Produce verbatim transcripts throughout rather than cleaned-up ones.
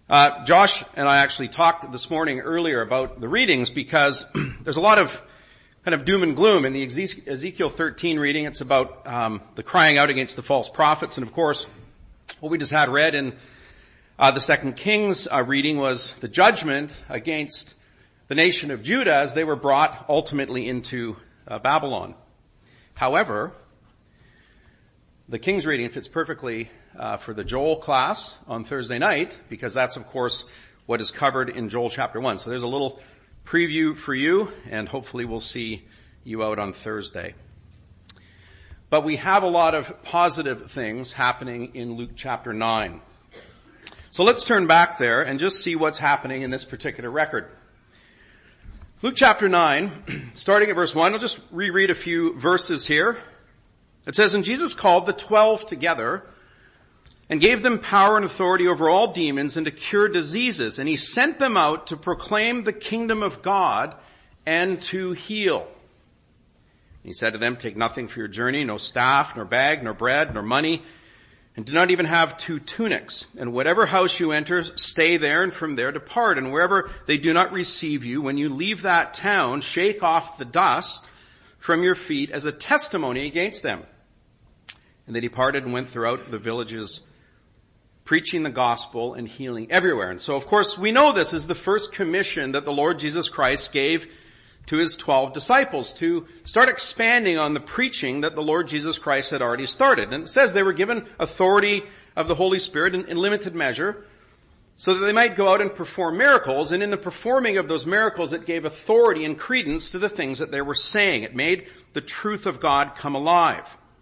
Uh, Josh and I actually talked this morning earlier about the readings because there's a lot of kind of doom and gloom in the Ezekiel thirteen reading. It's about um, the crying out against the false prophets, and of course, what we just had read in uh, the Second Kings uh, reading was the judgment against the nation of Judah as they were brought ultimately into uh, Babylon. However, the King's reading fits perfectly uh, for the Joel class on Thursday night, because that's, of course, what is covered in Joel chapter one. So there's a little preview for you, and hopefully we'll see you out on Thursday. But we have a lot of positive things happening in Luke chapter nine. So let's turn back there and just see what's happening in this particular record. Luke chapter nine, starting at verse one, I'll just reread a few verses here. It says, "And Jesus called the twelve together and gave them power and authority over all demons and to cure diseases. And he sent them out to proclaim the kingdom of God and to heal. He said to them, take nothing for your journey, no staff, nor bag, nor bread, nor money, and do not even have two tunics. And whatever house you enter, stay there, and from there depart. And wherever they do not receive you, when you leave that town, shake off the dust from your feet as a testimony against them." And they departed and went throughout the villages, preaching the gospel and healing everywhere. And so, of course, we know this is the first commission that the Lord Jesus Christ gave to his twelve disciples, to start expanding on the preaching that the Lord Jesus Christ had already started. And it says they were given authority of the Holy Spirit in, in limited measure, so that they might go out and perform miracles. And in the performing of those miracles, it gave authority and credence to the things that they were saying. It made the truth of God come alive.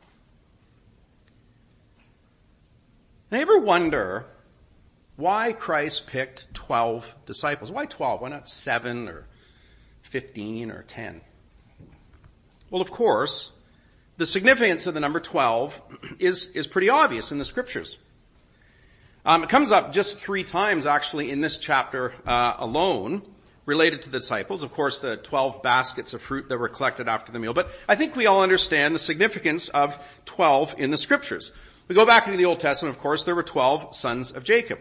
Now, you ever wonder why Christ picked twelve disciples? Why twelve? Why not seven or fifteen or ten? Well, of course, the significance of the number twelve is, is pretty obvious in the scriptures. Um, it comes up just three times actually in this chapter uh, alone, related to the disciples. Of course, the twelve baskets of fruit that were collected after the meal. But I think we all understand the significance of twelve in the scriptures. We go back into the Old Testament, of course, there were twelve sons of Jacob.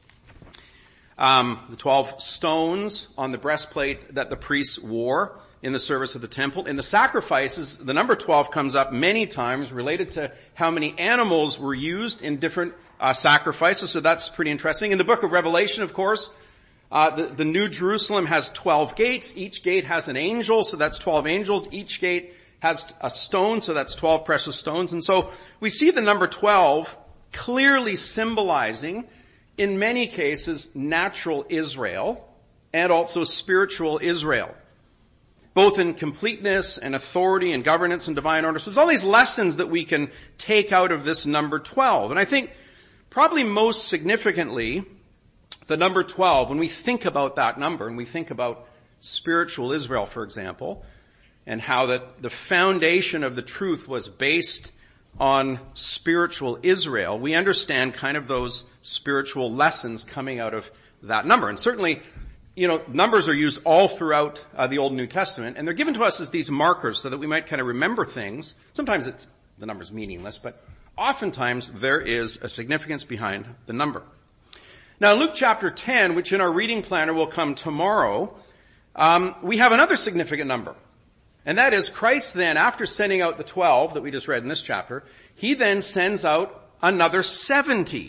Um, the twelve stones on the breastplate that the priests wore in the service of the temple. In the sacrifices, the number twelve comes up many times related to how many animals were used in different uh, sacrifices, so that's pretty interesting. In the book of Revelation, of course, uh, the, the New Jerusalem has twelve gates. Each gate has an angel, so that's twelve angels. Each gate has a stone, so that's twelve precious stones. And so we see the number twelve clearly symbolizing, in many cases, natural Israel and also spiritual Israel, both in completeness and authority and governance and divine order. So there's all these lessons that we can take out of this number twelve. And I think probably most significantly, the number twelve, when we think about that number and we think about spiritual Israel, for example, and how that the foundation of the truth was based on spiritual Israel, we understand kind of those spiritual lessons coming out of that number. And certainly, you know, numbers are used all throughout uh, the Old and New Testament, and they're given to us as these markers so that we might kind of remember things. Sometimes it's, the number's meaningless, but oftentimes there is a significance behind the number. Now, in Luke chapter ten, which in our reading planner will come tomorrow, um, we have another significant number. And that is Christ then, after sending out the twelve that we just read in this chapter, he then sends out another seventy.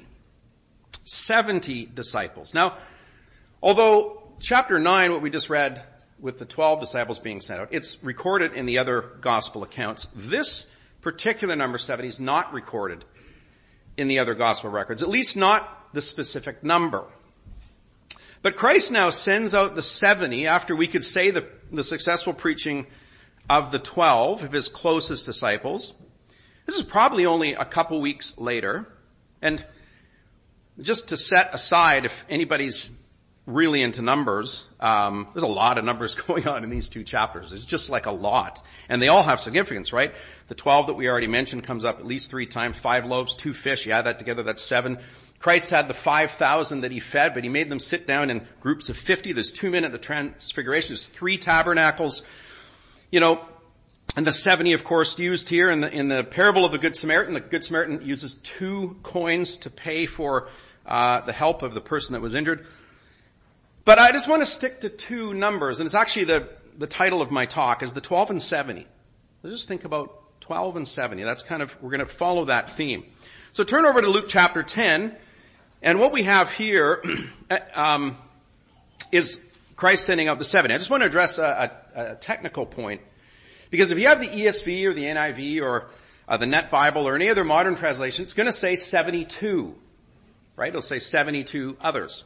seventy disciples. Now, although chapter nine, what we just read with the twelve disciples being sent out, it's recorded in the other gospel accounts. This particular number seventy is not recorded in the other gospel records, at least not the specific number. But Christ now sends out the seventy after we could say the, the successful preaching of the twelve, of his closest disciples. This is probably only a couple weeks later. And just to set aside, if anybody's really into numbers, um, there's a lot of numbers going on in these two chapters. It's just like a lot. And they all have significance, right? The twelve that we already mentioned comes up at least three times. Five loaves, two fish. You add that together, that's seven. Christ had the five thousand that he fed, but he made them sit down in groups of fifty. There's two men at the Transfiguration. There's three tabernacles. You know, and the seventy, of course, used here in the, in the parable of the Good Samaritan. The Good Samaritan uses two coins to pay for uh, the help of the person that was injured. But I just want to stick to two numbers, and it's actually the, the title of my talk is the twelve and seventy. Let's just think about twelve and seventy. That's kind of, we're going to follow that theme. So turn over to Luke chapter ten, and what we have here um, is Christ sending out the seventy. I just want to address a, a, a technical point, because if you have the E S V or the N I V or uh, the Net Bible or any other modern translation, it's going to say seventy-two, right? It'll say seventy-two others.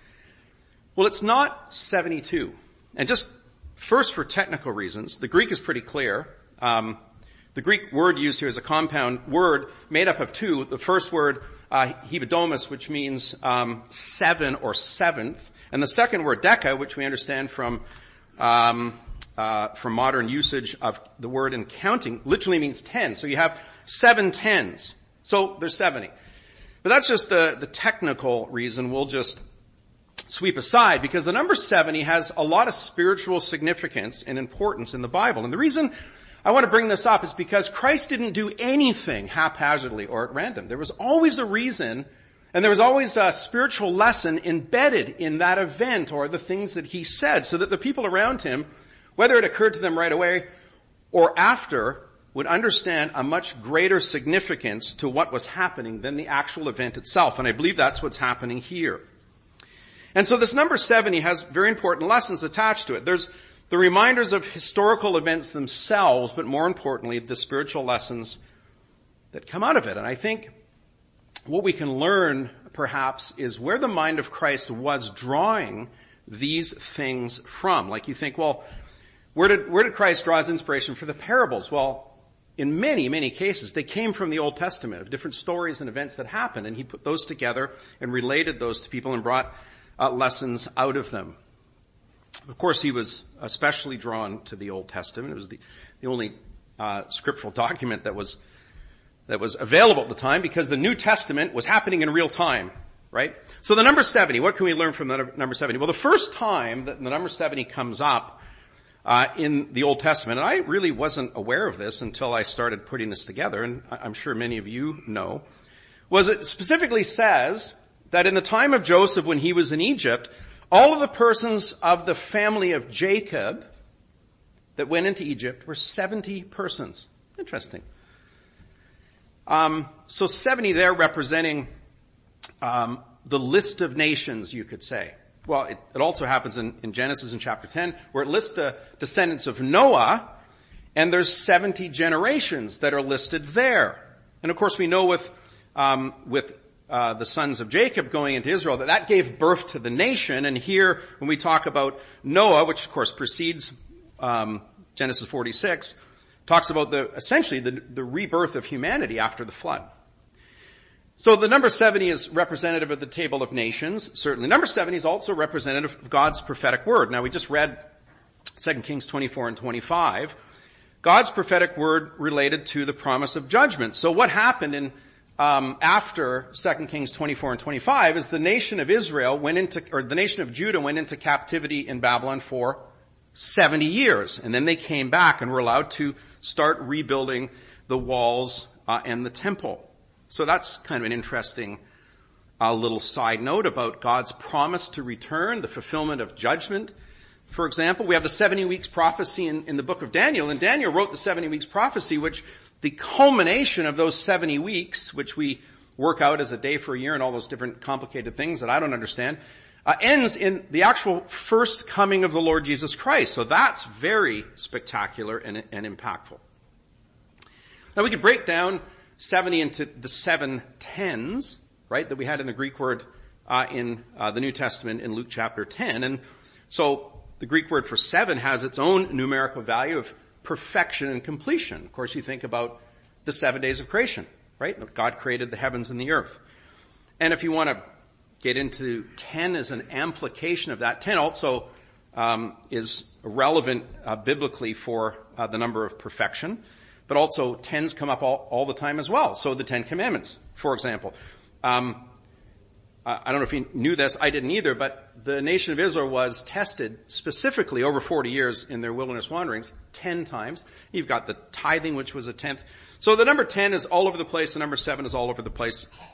Well, it's not seventy-two. And just first for technical reasons, the Greek is pretty clear. Um, the Greek word used here is a compound word made up of two. The first word, uh, hebedomus, which means um, seven or seventh. And the second word, deca, which we understand from um, uh, from modern usage of the word in counting, literally means ten. So you have seven tens. So there's seventy. But that's just the, the technical reason. We'll just sweep aside, because the number seventy has a lot of spiritual significance and importance in the Bible. And the reason I want to bring this up is because Christ didn't do anything haphazardly or at random. There was always a reason, and there was always a spiritual lesson embedded in that event or the things that he said, so that the people around him, whether it occurred to them right away or after, would understand a much greater significance to what was happening than the actual event itself. And I believe that's what's happening here. And so this number seventy has very important lessons attached to it. There's the reminders of historical events themselves, but more importantly, the spiritual lessons that come out of it. And I think what we can learn, perhaps, is where the mind of Christ was drawing these things from. Like you think, well, where did, where did Christ draw his inspiration for the parables? Well, in many, many cases, they came from the Old Testament of different stories and events that happened, and he put those together and related those to people and brought Uh, lessons out of them. Of course, he was especially drawn to the Old Testament. It was the, the only uh, scriptural document that was that was available at the time, because the New Testament was happening in real time, right? So the number seventy, what can we learn from the number seventy? Well, the first time that the number seventy comes up uh, in the Old Testament, and I really wasn't aware of this until I started putting this together, and I'm sure many of you know, was it specifically says that in the time of Joseph, when he was in Egypt, all of the persons of the family of Jacob that went into Egypt were seventy persons. Interesting. Um, so seventy there representing um, the list of nations, you could say. Well, it, it also happens in, in Genesis in chapter ten, where it lists the descendants of Noah, and there's seventy generations that are listed there. And of course, we know with um, with Uh, the sons of Jacob going into Israel, that that gave birth to the nation. And here, when we talk about Noah, which of course precedes um, Genesis forty-six, talks about the essentially the, the rebirth of humanity after the flood. So the number seventy is representative of the table of nations, certainly. Number seventy is also representative of God's prophetic word. Now, we just read Second Kings twenty-four and twenty-five. God's prophetic word related to the promise of judgment. So what happened in Um, after Second Kings twenty-four and twenty-five is the nation of Israel went into, or the nation of Judah went into captivity in Babylon for seventy years. And then they came back and were allowed to start rebuilding the walls uh, and the temple. So that's kind of an interesting uh, little side note about God's promise to return, the fulfillment of judgment. For example, we have the seventy weeks prophecy in, in the book of Daniel, and Daniel wrote the seventy weeks prophecy, which the culmination of those seventy weeks, which we work out as a day for a year and all those different complicated things that I don't understand, uh, ends in the actual first coming of the Lord Jesus Christ. So that's very spectacular and, and impactful. Now we could break down seventy into the seven tens, right, that we had in the Greek word uh, in uh, the New Testament in Luke chapter ten. And so the Greek word for seven has its own numerical value of perfection and completion. Of course, you think about the seven days of creation, right? God created the heavens and the earth. And if you want to get into ten as an amplification of that, ten also um, is relevant uh, biblically for uh, the number of perfection, but also tens come up all, all the time as well. So the Ten Commandments, for example. Um, I don't know if you knew this, I didn't either, but the nation of Israel was tested specifically over forty years in their wilderness wanderings, ten times. You've got the tithing, which was a tenth. So the number ten is all over the place, the number seven is all over the place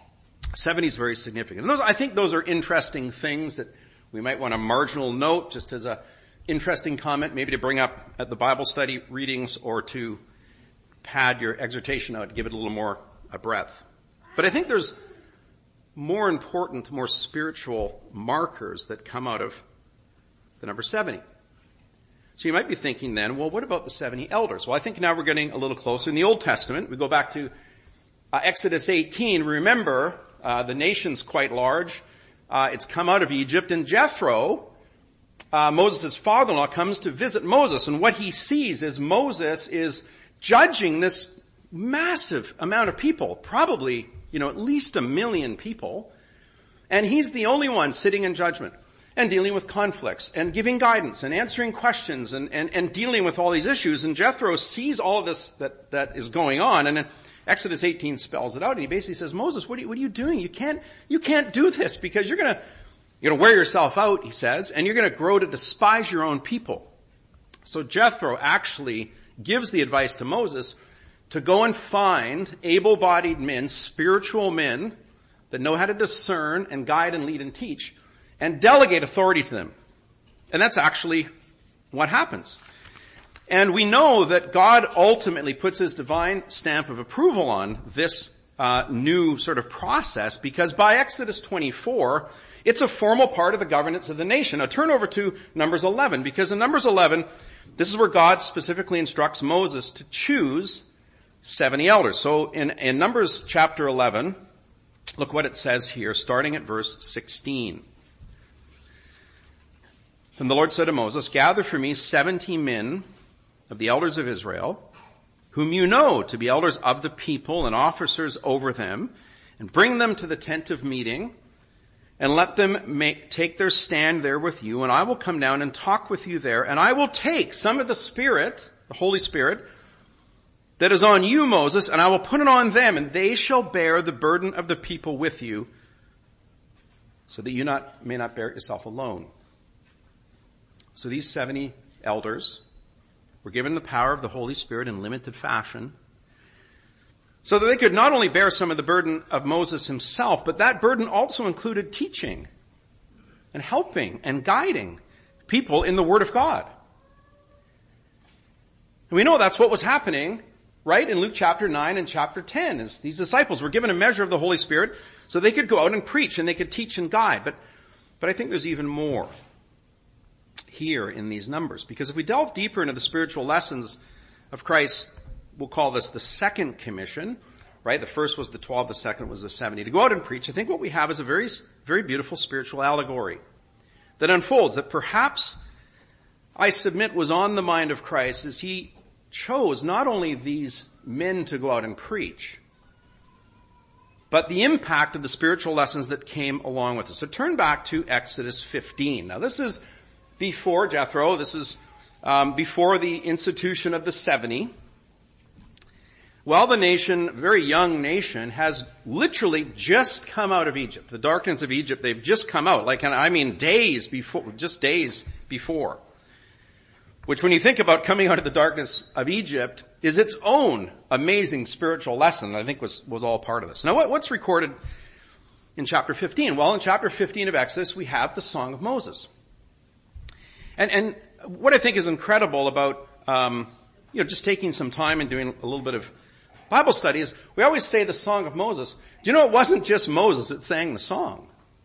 seventy is very significant. And those, I think those are interesting things that we might want a marginal note just as a interesting comment, maybe to bring up at the Bible study readings or to pad your exhortation out, give it a little more a breadth. But I think there's more important, more spiritual markers that come out of the number seventy. So you might be thinking then, well, what about the seventy elders? Well, I think now we're getting a little closer. In the Old Testament, we go back to uh, Exodus eighteen. Remember, uh, the nation's quite large. Uh, it's come out of Egypt, and Jethro, uh, Moses' father-in-law, comes to visit Moses, and what he sees is Moses is judging this massive amount of people, probably, you know, at least a million people, and he's the only one sitting in judgment and dealing with conflicts and giving guidance and answering questions and, and, and dealing with all these issues. And Jethro sees all of this that, that is going on, and then Exodus eighteen spells it out, and he basically says, Moses, what are you, what are you doing? You can't, you can't do this because you're gonna, you're gonna wear yourself out, he says, and you're gonna grow to despise your own people. So Jethro actually gives the advice to Moses to go and find able-bodied men, spiritual men, that know how to discern and guide and lead and teach, and delegate authority to them. And that's actually what happens. And we know that God ultimately puts his divine stamp of approval on this uh, new sort of process, because by Exodus twenty-four, it's a formal part of the governance of the nation. Now turn over to Numbers eleven, because in Numbers eleven, this is where God specifically instructs Moses to choose seventy elders. So in, in Numbers chapter eleven, look what it says here, starting at verse sixteen. Then the Lord said to Moses, gather for me seventy men of the elders of Israel, whom you know to be elders of the people and officers over them, and bring them to the tent of meeting, and let them make, take their stand there with you, and I will come down and talk with you there, and I will take some of the Spirit, the Holy Spirit, that is on you, Moses, and I will put it on them, and they shall bear the burden of the people with you, so that you not, may not bear it yourself alone. So these seventy elders were given the power of the Holy Spirit in limited fashion, so that they could not only bear some of the burden of Moses himself, but that burden also included teaching and helping and guiding people in the Word of God. And we know that's what was happening, right, in Luke chapter nine and chapter ten, as these disciples were given a measure of the Holy Spirit so they could go out and preach and they could teach and guide. But, but I think there's even more here in these numbers, because if we delve deeper into the spiritual lessons of Christ, we'll call this the second commission, right? The first was the twelve, the second was the seventy. To go out and preach, I think what we have is a very, very beautiful spiritual allegory that unfolds, that perhaps, I submit, was on the mind of Christ as he chose not only these men to go out and preach, but the impact of the spiritual lessons that came along with it. So turn back to Exodus fifteen. Now this is before Jethro, this is um, before the institution of the seventy. Well, the nation, a very young nation, has literally just come out of Egypt. The darkness of Egypt, they've just come out. Like, I mean, days before, just days before. Which, when you think about coming out of the darkness of Egypt, is its own amazing spiritual lesson. I think was, was all part of this. Now, what, what's recorded in chapter fifteen? Well, in chapter fifteen of Exodus, we have the Song of Moses. And, and what I think is incredible about, um, you know, just taking some time and doing a little bit of Bible study is, we always say the Song of Moses. Do you know it wasn't just Moses that sang the song?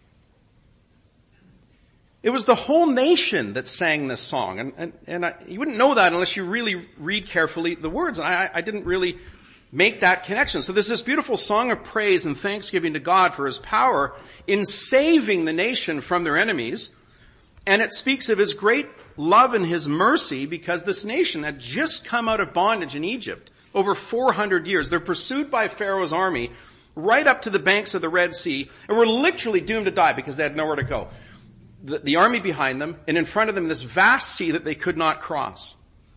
It was the whole nation that sang this song. And, and, and I, you wouldn't know that unless you really read carefully the words. And I, I didn't really make that connection. So there's this beautiful song of praise and thanksgiving to God for his power in saving the nation from their enemies. And it speaks of his great love and his mercy, because this nation had just come out of bondage in Egypt over four hundred years. They're pursued by Pharaoh's army right up to the banks of the Red Sea, and were literally doomed to die because they had nowhere to go. The, the army behind them, and in front of them this vast sea that they could not cross.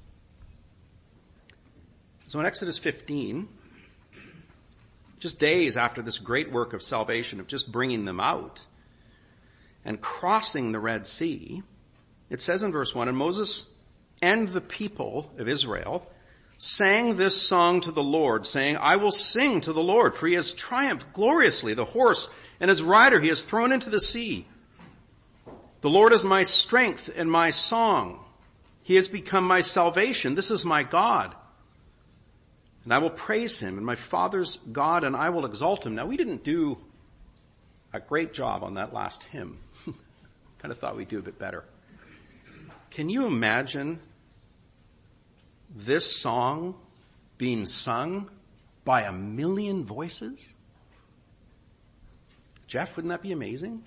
So in Exodus fifteen, just days after this great work of salvation, of just bringing them out and crossing the Red Sea, it says in verse one, and Moses and the people of Israel sang this song to the Lord, saying, I will sing to the Lord, for he has triumphed gloriously. The horse and his rider he has thrown into the sea. The Lord is my strength and my song. He has become my salvation. This is my God. And I will praise him, and my Father's God, and I will exalt him. Now, we didn't do a great job on that last hymn. Kind of thought we'd do a bit better. Can you imagine this song being sung by a million voices? Jeff, wouldn't that be amazing?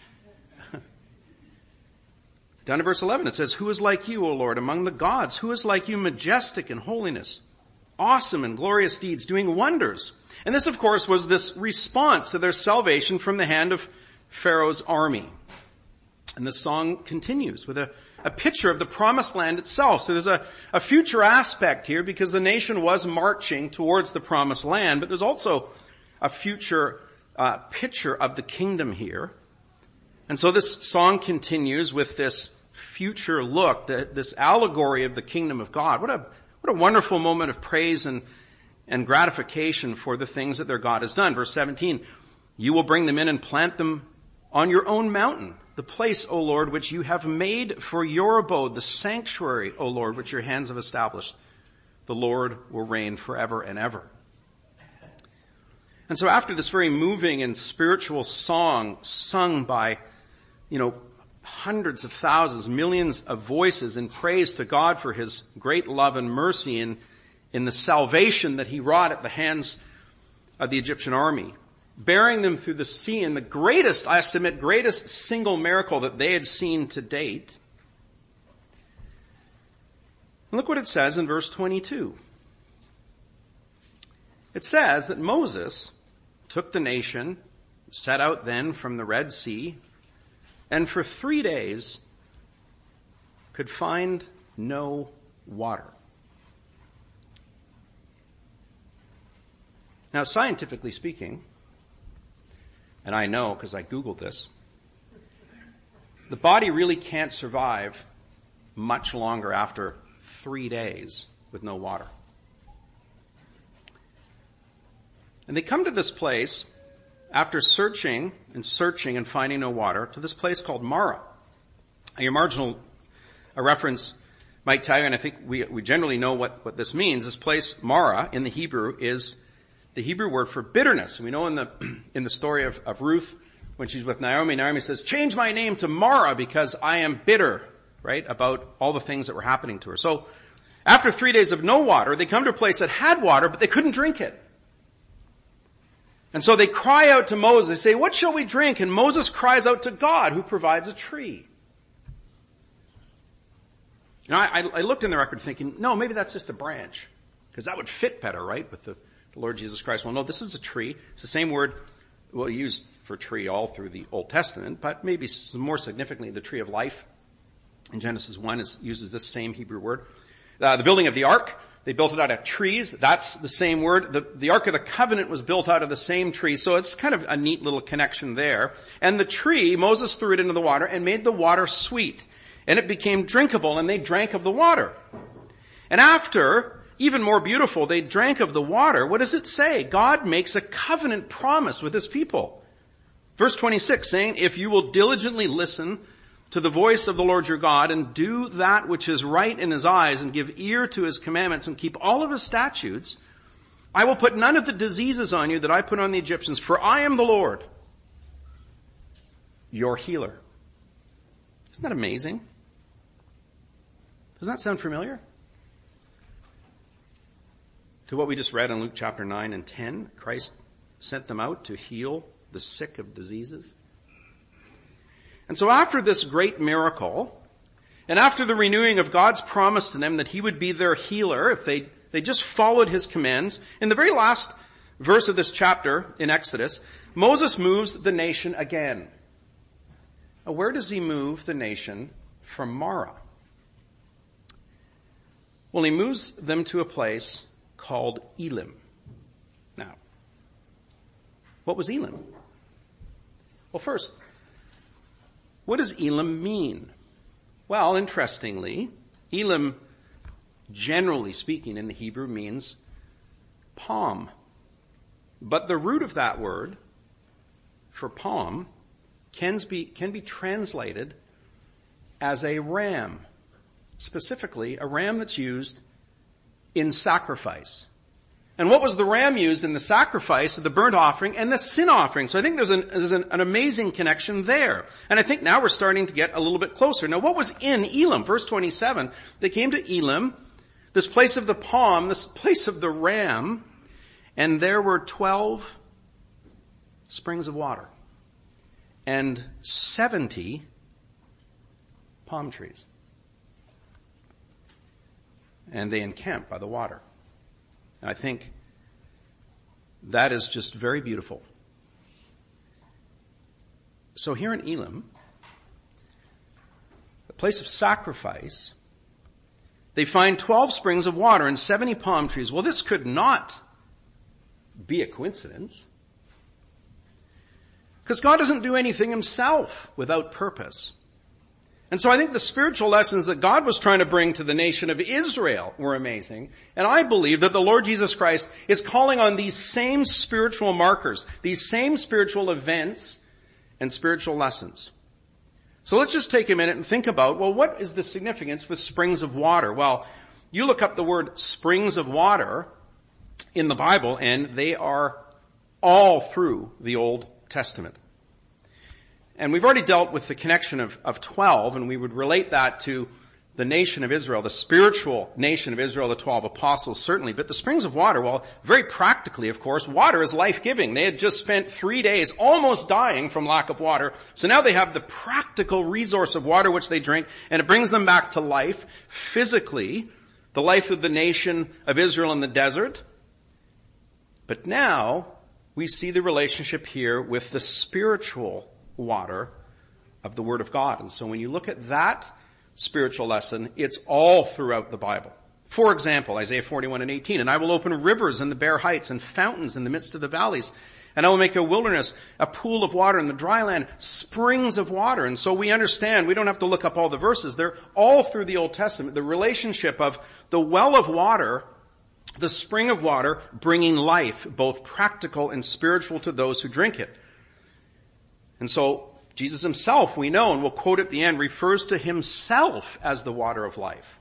Down to verse eleven, it says, Who is like you, O Lord, among the gods? Who is like you, majestic in holiness, awesome in glorious deeds, doing wonders? And this, of course, was this response to their salvation from the hand of Pharaoh's army. And the song continues with a, a picture of the promised land itself. So there's a, a future aspect here because the nation was marching towards the promised land, but there's also a future uh, picture of the kingdom here. And so this song continues with this future look, the, this allegory of the kingdom of God. What a, what a wonderful moment of praise and, and gratification for the things that their God has done. Verse seventeen, you will bring them in and plant them on your own mountain, the place, O Lord, which you have made for your abode, the sanctuary, O Lord, which your hands have established. The Lord will reign forever and ever. And so after this very moving and spiritual song sung by, you know, hundreds of thousands, millions of voices in praise to God for his great love and mercy in, in the salvation that he wrought at the hands of the Egyptian army, bearing them through the sea in the greatest, I submit, greatest single miracle that they had seen to date. And look what it says in verse twenty-two. It says that Moses took the nation, set out then from the Red Sea, and for three days could find no water. Now, scientifically speaking, and I know because I Googled this, the body really can't survive much longer after three days with no water. And they come to this place after searching and searching and finding no water, to this place called Marah. Your marginal a reference might tell you, and I think we, we generally know what, what this means. This place, Marah, in the Hebrew, is the Hebrew word for bitterness. And we know in the in the story of, of Ruth, when she's with Naomi, Naomi says, change my name to Marah because I am bitter, right, about all the things that were happening to her. So after three days of no water, they come to a place that had water, but they couldn't drink it. And so they cry out to Moses. They say, what shall we drink? And Moses cries out to God, who provides a tree. Now, I, I looked in the record thinking, no, maybe that's just a branch, because that would fit better, right, with the, the Lord Jesus Christ. Well, no, this is a tree. It's the same word well used for tree all through the Old Testament, but maybe more significantly, the tree of life in Genesis one is, uses this same Hebrew word. Uh, the building of the ark, they built it out of trees. That's the same word. The, the Ark of the Covenant was built out of the same tree. So it's kind of a neat little connection there. And the tree, Moses threw it into the water and made the water sweet. And it became drinkable, and they drank of the water. And after, even more beautiful, they drank of the water. What does it say? God makes a covenant promise with his people. Verse twenty-six saying, if you will diligently listen to the voice of the Lord your God and do that which is right in his eyes and give ear to his commandments and keep all of his statutes, I will put none of the diseases on you that I put on the Egyptians, for I am the Lord, your healer. Isn't that amazing? Doesn't that sound familiar to what we just read in Luke chapter nine and ten? Christ sent them out to heal the sick of diseases. And so after this great miracle, and after the renewing of God's promise to them that he would be their healer if they, they just followed his commands, in the very last verse of this chapter in Exodus, Moses moves the nation again. Now, where does he move the nation from Marah? Well, he moves them to a place called Elim. Now, what was Elim? Well, first, what does Elim mean? Well, interestingly, Elim generally speaking in the Hebrew, means palm. But the root of that word for palm can be, can be translated as a ram. Specifically, a ram that's used in sacrifice. And what was the ram used in the sacrifice of the burnt offering and the sin offering? So I think there's, an, there's an, an amazing connection there. And I think now we're starting to get a little bit closer. Now what was in Elim? Verse twenty-seven, they came to Elim, this place of the palm, this place of the ram, and there were twelve springs of water and seventy palm trees. And they encamped by the water. And I think that is just very beautiful. So here in Elim, the place of sacrifice, they find twelve springs of water and seventy palm trees. Well, this could not be a coincidence. Because God doesn't do anything himself without purpose. And so I think the spiritual lessons that God was trying to bring to the nation of Israel were amazing. And I believe that the Lord Jesus Christ is calling on these same spiritual markers, these same spiritual events and spiritual lessons. So let's just take a minute and think about, well, what is the significance with springs of water? Well, you look up the word springs of water in the Bible and they are all through the Old Testament. And we've already dealt with the connection of, of twelve, and we would relate that to the nation of Israel, the spiritual nation of Israel, the twelve apostles, certainly. But the springs of water, well, very practically, of course, water is life-giving. They had just spent three days almost dying from lack of water. So now they have the practical resource of water which they drink, and it brings them back to life physically, the life of the nation of Israel in the desert. But now we see the relationship here with the spiritual water of the Word of God. And so when you look at that spiritual lesson, it's all throughout the Bible. For example, Isaiah forty-one and eighteen, and I will open rivers in the bare heights and fountains in the midst of the valleys. And I will make a wilderness, a pool of water in the dry land, springs of water. And so we understand, we don't have to look up all the verses. They're all through the Old Testament. The relationship of the well of water, the spring of water, bringing life, both practical and spiritual to those who drink it. And so Jesus himself, we know, and we'll quote at the end, refers to himself as the water of life.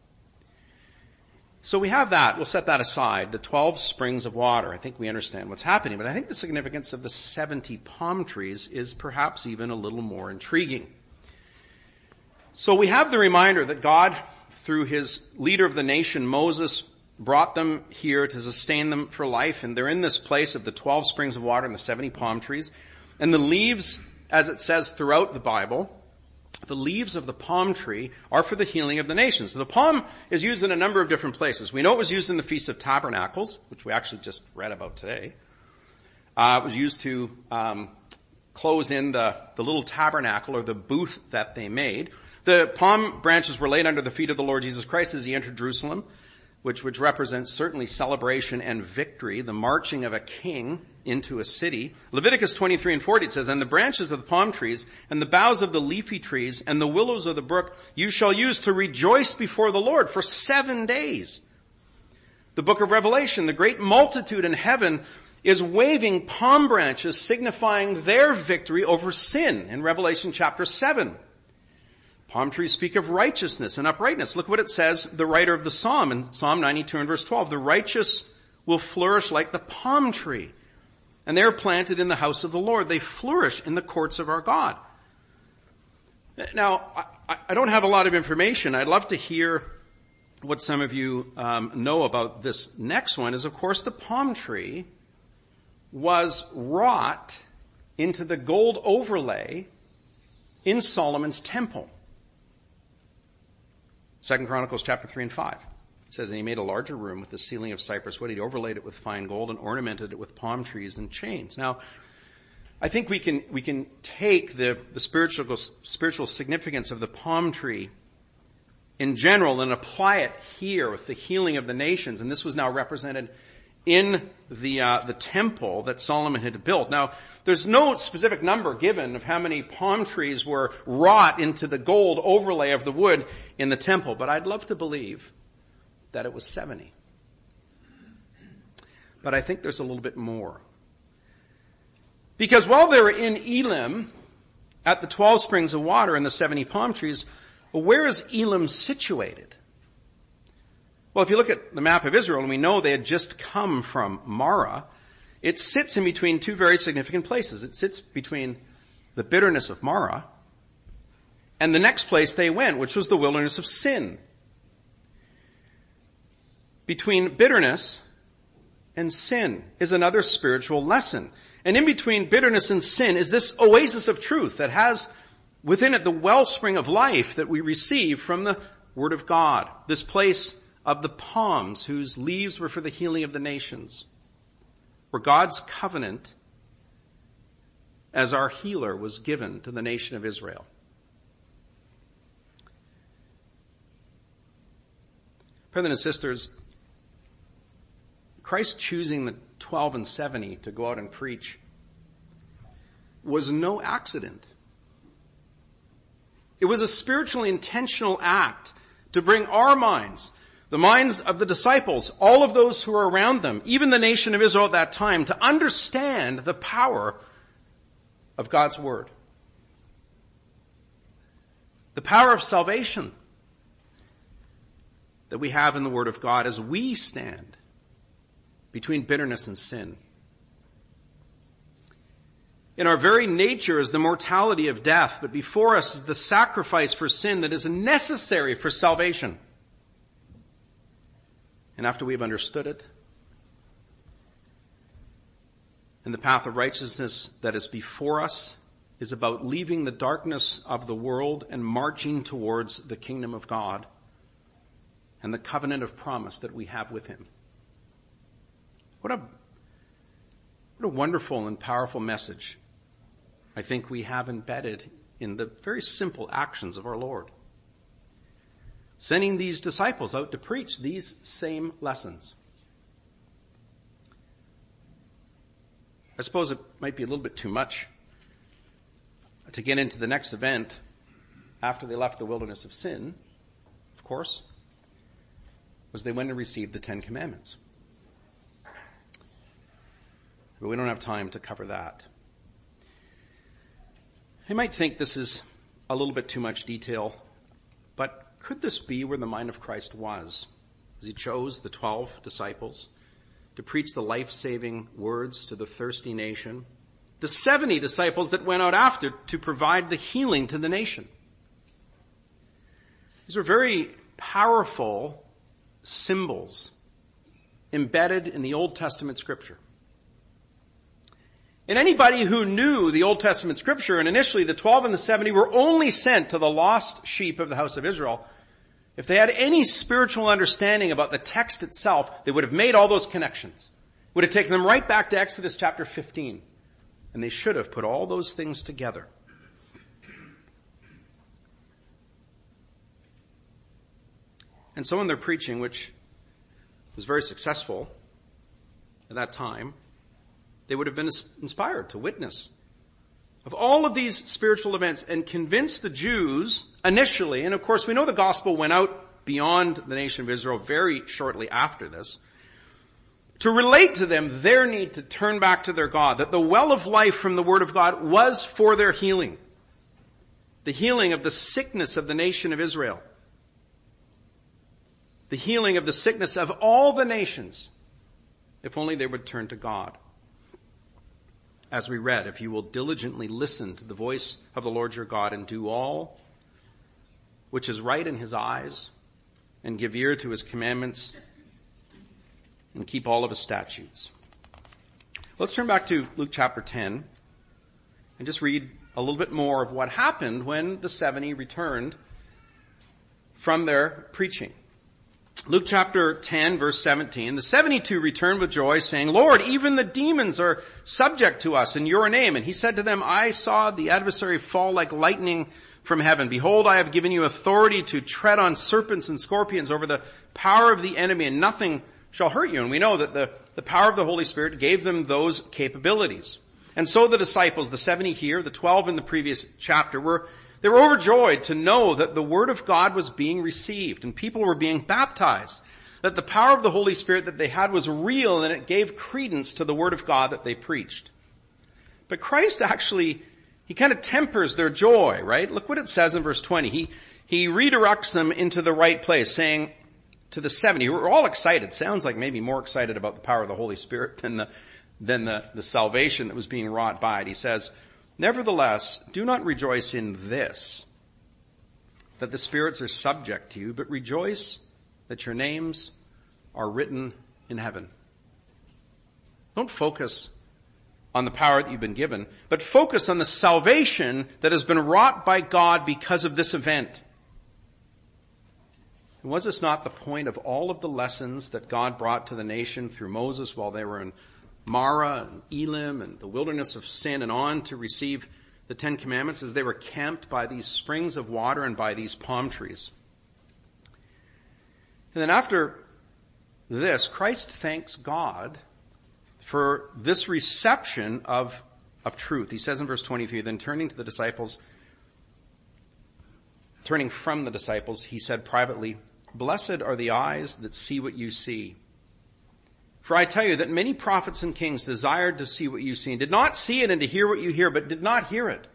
So we have that. We'll set that aside. The twelve springs of water. I think we understand what's happening. But I think the significance of the seventy palm trees is perhaps even a little more intriguing. So we have the reminder that God, through his leader of the nation, Moses, brought them here to sustain them for life. And they're in this place of the twelve springs of water and the seventy palm trees. And the leaves, as it says throughout the Bible, the leaves of the palm tree are for the healing of the nations. So the palm is used in a number of different places. We know it was used in the Feast of Tabernacles, which we actually just read about today. Uh, it was used to um, close in the, the little tabernacle or the booth that they made. The palm branches were laid under the feet of the Lord Jesus Christ as he entered Jerusalem, which, which represents certainly celebration and victory, the marching of a king into a city. Leviticus twenty-three and forty, it says, and the branches of the palm trees and the boughs of the leafy trees and the willows of the brook you shall use to rejoice before the Lord for seven days. The book of Revelation, the great multitude in heaven is waving palm branches signifying their victory over sin in Revelation chapter seven. Palm trees speak of righteousness and uprightness. Look what it says, the writer of the Psalm in Psalm ninety-two and verse twelve. The righteous will flourish like the palm tree, and they are planted in the house of the Lord. They flourish in the courts of our God. Now, I, I don't have a lot of information. I'd love to hear what some of you um, know about this next one. Is, of course, the palm tree was wrought into the gold overlay in Solomon's temple. Second Chronicles chapter three and five. It says, and he made a larger room with the ceiling of cypress wood. He overlaid it with fine gold and ornamented it with palm trees and chains. Now, I think we can, we can take the, the spiritual, spiritual significance of the palm tree in general and apply it here with the healing of the nations. And this was now represented in the, uh, the temple that Solomon had built. Now, there's no specific number given of how many palm trees were wrought into the gold overlay of the wood in the temple, but I'd love to believe that it was seventy. But I think there's a little bit more. Because while they were in Elim, at the twelve springs of water and the seventy palm trees, well, where is Elim situated? Well, if you look at the map of Israel, and we know they had just come from Marah, it sits in between two very significant places. It sits between the bitterness of Marah and the next place they went, which was the wilderness of Sin. Between bitterness and sin is another spiritual lesson. And in between bitterness and sin is this oasis of truth that has within it the wellspring of life that we receive from the Word of God. This place of the palms whose leaves were for the healing of the nations, where God's covenant as our healer was given to the nation of Israel. Brothers and sisters, Christ choosing the twelve and seventy to go out and preach was no accident. It was a spiritually intentional act to bring our minds, the minds of the disciples, all of those who were around them, even the nation of Israel at that time, to understand the power of God's Word. The power of salvation that we have in the Word of God as we stand between bitterness and sin. In our very nature is the mortality of death, but before us is the sacrifice for sin that is necessary for salvation. And after we've understood it, and the path of righteousness that is before us is about leaving the darkness of the world and marching towards the kingdom of God and the covenant of promise that we have with Him. What a, what a wonderful and powerful message I think we have embedded in the very simple actions of our Lord. Sending these disciples out to preach these same lessons. I suppose it might be a little bit too much to get into the next event after they left the wilderness of sin, of course, was they went and received the Ten Commandments. But we don't have time to cover that. You might think this is a little bit too much detail, but could this be where the mind of Christ was as He chose the twelve disciples to preach the life-saving words to the thirsty nation? The seventy disciples that went out after to provide the healing to the nation. These were very powerful symbols embedded in the Old Testament Scripture. And anybody who knew the Old Testament Scripture, and initially the twelve and the seventy were only sent to the lost sheep of the house of Israel, if they had any spiritual understanding about the text itself, they would have made all those connections. Would have taken them right back to Exodus chapter fifteen. And they should have put all those things together. And so in their preaching, which was very successful at that time, they would have been inspired to witness of all of these spiritual events and convince the Jews initially, and of course we know the gospel went out beyond the nation of Israel very shortly after this, to relate to them their need to turn back to their God, that the well of life from the Word of God was for their healing, the healing of the sickness of the nation of Israel, the healing of the sickness of all the nations, if only they would turn to God. As we read, if you will diligently listen to the voice of the Lord your God and do all which is right in His eyes and give ear to His commandments and keep all of His statutes. Let's turn back to Luke chapter ten and just read a little bit more of what happened when the seventy returned from their preaching. Luke chapter ten, verse seventeen, the seventy-two returned with joy, saying, Lord, even the demons are subject to us in your name. And He said to them, I saw the adversary fall like lightning from heaven. Behold, I have given you authority to tread on serpents and scorpions over the power of the enemy, and nothing shall hurt you. And we know that the, the power of the Holy Spirit gave them those capabilities. And so the disciples, the seventy here, the twelve in the previous chapter, were They were overjoyed to know that the Word of God was being received and people were being baptized. that the power of the Holy Spirit that they had was real and it gave credence to the word of God that they preached. But Christ actually, he kind of tempers their joy, right? Look what it says in verse twenty. He, he redirects them into the right place, saying to the seventy, who were all excited, sounds like maybe more excited about the power of the Holy Spirit than the, than the, the salvation that was being wrought by it. He says, nevertheless, do not rejoice in this, that the spirits are subject to you, but rejoice that your names are written in heaven. Don't focus on the power that you've been given, but focus on the salvation that has been wrought by God because of this event. And was this not the point of all of the lessons that God brought to the nation through Moses while they were in Marah and Elim and the wilderness of Sin and on to receive the Ten Commandments, as they were camped by these springs of water and by these palm trees? And then after this, Christ thanks God for this reception of, of truth. He says in verse twenty-three, then turning to the disciples, turning from the disciples, he said privately, blessed are the eyes that see what you see. For I tell you that many prophets and kings desired to see what you see and did not see it, and to hear what you hear, but did not hear it.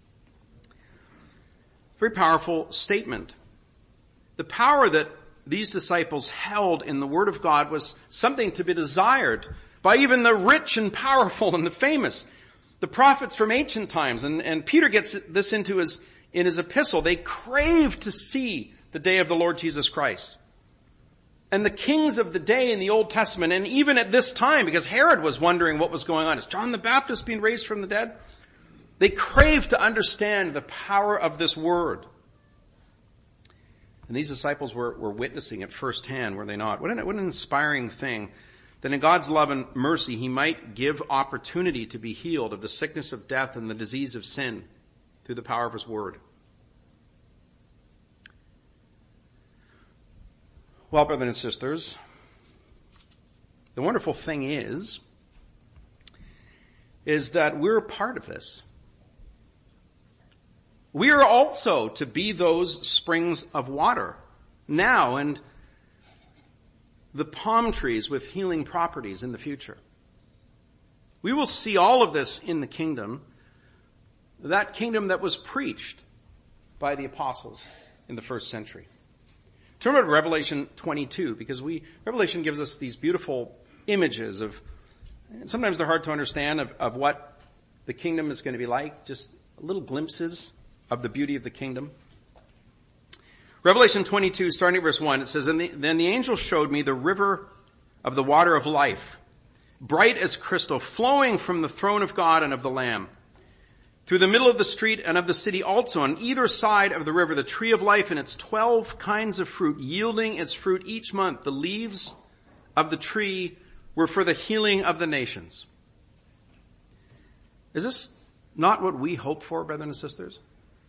Very powerful statement. The power that these disciples held in the Word of God was something to be desired by even the rich and powerful and the famous. The prophets from ancient times, and, and Peter gets this into his, in his epistle, they craved to see the day of the Lord Jesus Christ. And the kings of the day in the Old Testament, and even at this time, because Herod was wondering what was going on. Is John the Baptist being raised from the dead? They craved to understand the power of this word. And these disciples were, were witnessing it firsthand, were they not? What an, what an inspiring thing that in God's love and mercy, he might give opportunity to be healed of the sickness of death and the disease of sin through the power of his word. Well, brothers and sisters, the wonderful thing is, is that we're a part of this. We are also to be those springs of water now and the palm trees with healing properties in the future. We will see all of this in the kingdom, that kingdom that was preached by the apostles in the first century. Turn over to Revelation twenty-two, because we, Revelation gives us these beautiful images of, sometimes they're hard to understand, of, of what the kingdom is going to be like, just little glimpses of the beauty of the kingdom. Revelation twenty-two, starting at verse one, it says, and the, then the angel showed me the river of the water of life, bright as crystal, flowing from the throne of God and of the Lamb. Through the middle of the street and of the city also, on either side of the river, the tree of life and its twelve kinds of fruit, yielding its fruit each month. The leaves of the tree were for the healing of the nations. Is this not what we hope for, brothers and sisters?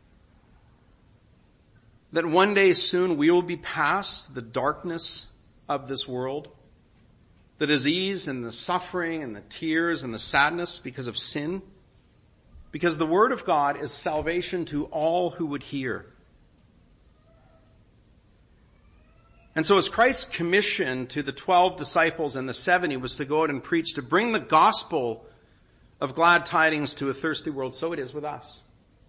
That one day soon we will be past the darkness of this world, the disease and the suffering and the tears and the sadness because of sin. Because the word of God is salvation to all who would hear. And so as Christ's commission to the twelve disciples and the seventy was to go out and preach, to bring the gospel of glad tidings to a thirsty world, so it is with us.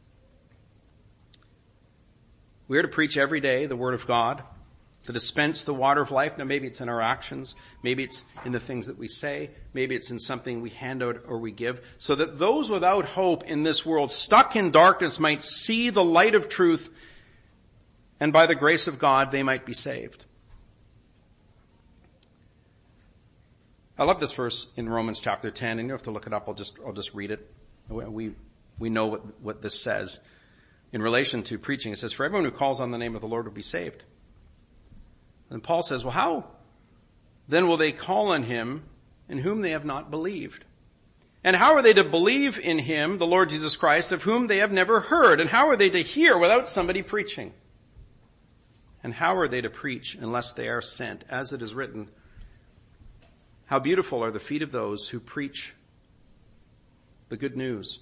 We are to preach every day the word of God, to dispense the water of life. Now maybe it's in our actions, maybe it's in the things that we say, maybe it's in something we hand out or we give, so that those without hope in this world, stuck in darkness, might see the light of truth, and by the grace of God they might be saved. I love this verse in Romans chapter ten, and you don't have to look it up, I'll just, I'll just read it. We, we know what, what this says. In relation to preaching, it says, for everyone who calls on the name of the Lord will be saved. And Paul says, well, how then will they call on him in whom they have not believed? And how are they to believe in him, the Lord Jesus Christ, of whom they have never heard? And how are they to hear without somebody preaching? And how are they to preach unless they are sent? As it is written, how beautiful are the feet of those who preach the good news.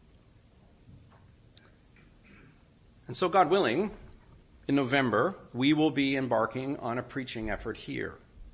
And so, God willing, in November, we will be embarking on a preaching effort here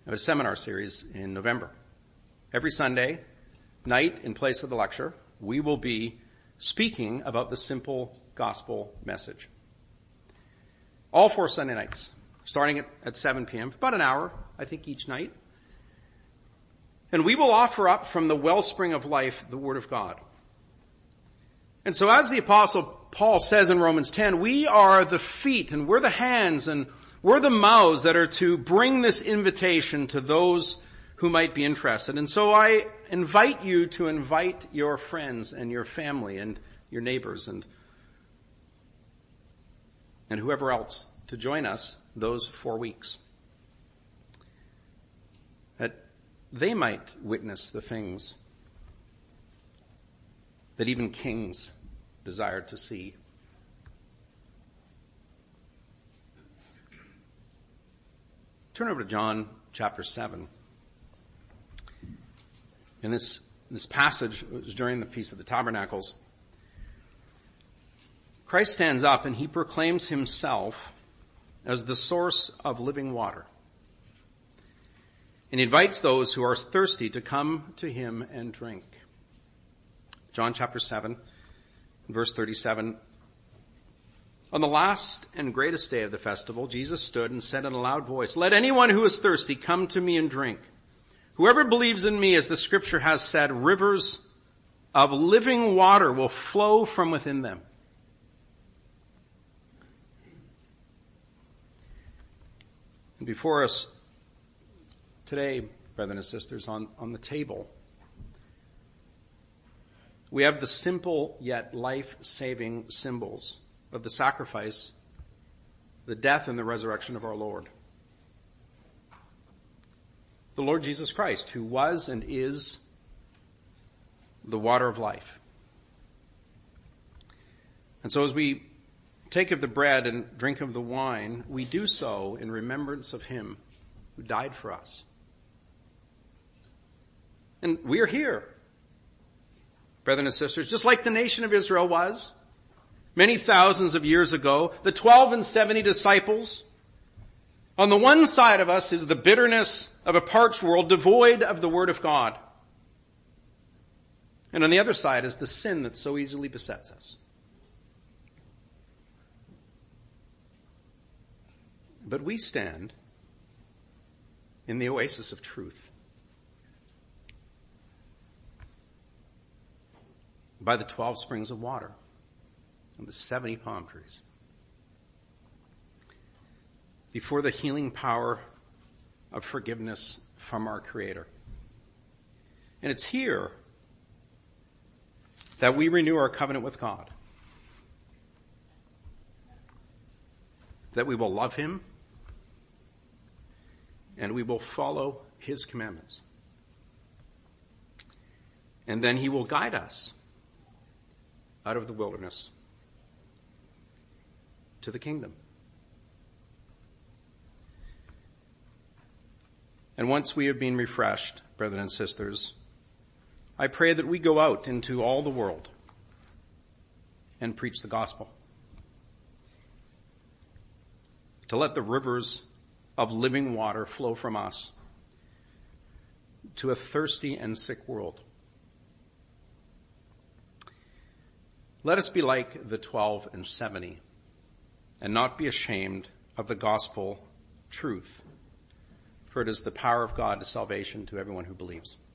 of a seminar series in November. Every Sunday night, in place of the lecture, we will be speaking about the simple gospel message. All four Sunday nights, starting at, at seven p.m., about an hour, I think, each night. And we will offer up from the wellspring of life the Word of God. And so as the Apostle Paul says in Romans ten, we are the feet and we're the hands and we're the mouths that are to bring this invitation to those who might be interested. And so I invite you to invite your friends and your family and your neighbors and, and whoever else to join us those four weeks. That they might witness the things that even kings desired to see. Turn over to John chapter seven. In this, this passage, it was during the Feast of the Tabernacles, Christ stands up and he proclaims himself as the source of living water. And he invites those who are thirsty to come to him and drink. John chapter seven, verse thirty-seven. On the last and greatest day of the festival, Jesus stood and said in a loud voice, "Let anyone who is thirsty come to me and drink. Whoever believes in me, as the scripture has said, rivers of living water will flow from within them." And before us today, brothers and sisters, on, on the table, we have the simple yet life-saving symbols of the sacrifice, the death and the resurrection of our Lord. The Lord Jesus Christ, who was and is the water of life. And so as we take of the bread and drink of the wine, we do so in remembrance of him who died for us. And we are here, brothers and sisters, just like the nation of Israel was many thousands of years ago. The twelve and seventy disciples. On the one side of us is the bitterness of a parched world devoid of the Word of God. And on the other side is the sin that so easily besets us. But we stand in the oasis of truth, by the twelve springs of water and the seventy palm trees, before the healing power of forgiveness from our Creator. And it's here that we renew our covenant with God, that we will love him and we will follow his commandments. And then he will guide us out of the wilderness to the kingdom. And once we have been refreshed, brothers and sisters, I pray that we go out into all the world and preach the gospel. To let the rivers of living water flow from us to a thirsty and sick world. Let us be like the twelve and seventy and not be ashamed of the gospel truth, for it is the power of God to salvation to everyone who believes.